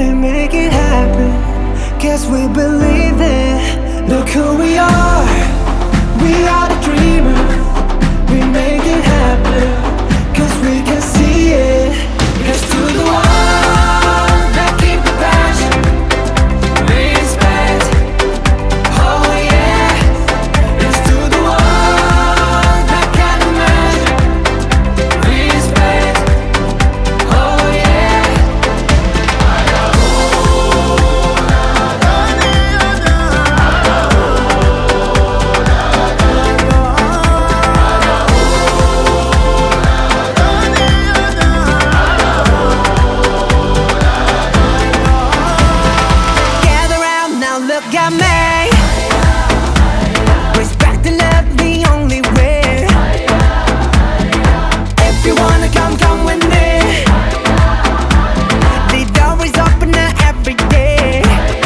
we make it happen. Guess we believe it. Look who we are. We are the dreamers. We make it happen. Cause we can see it. Here's to the ones that keep the passion. Respect. Oh yeah. Here's to the ones that can't imagine. Respect. Oh yeah. Gather round now, look at me. Respect and love the only way. If you wanna come, come with me. The door is open every day.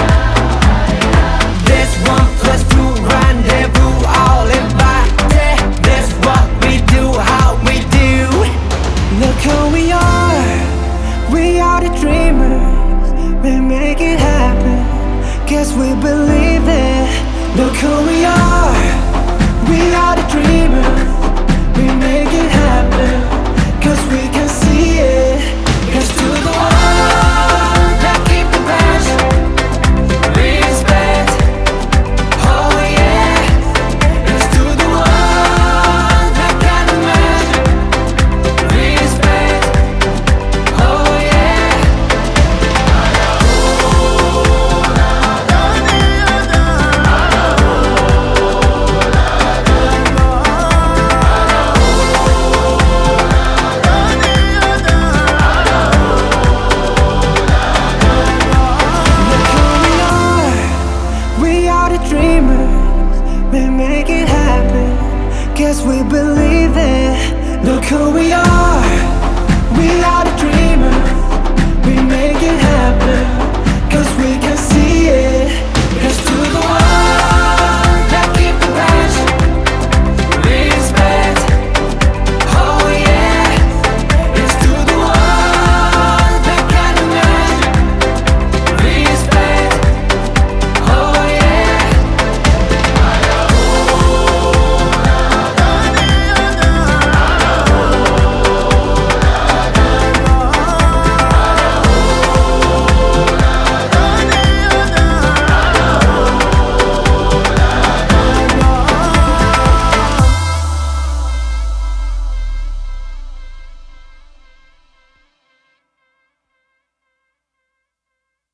This 1+2 rendezvous, all invited. This what we do, how we do. Look who we are. We are the dreamers. We make it happen. Guess we believe it. Look who we are. We are the dreamers. We make it happen. Cause we can see it. Here's to the ones that keep the passion. Respect. Oh yeah. Here's to the ones that can't imagine. Respect. Oh yeah. Look who we are. We are the dreamers. We make it happen. Guess we believe it. Look who we are. We are the dreamers. We make it happen.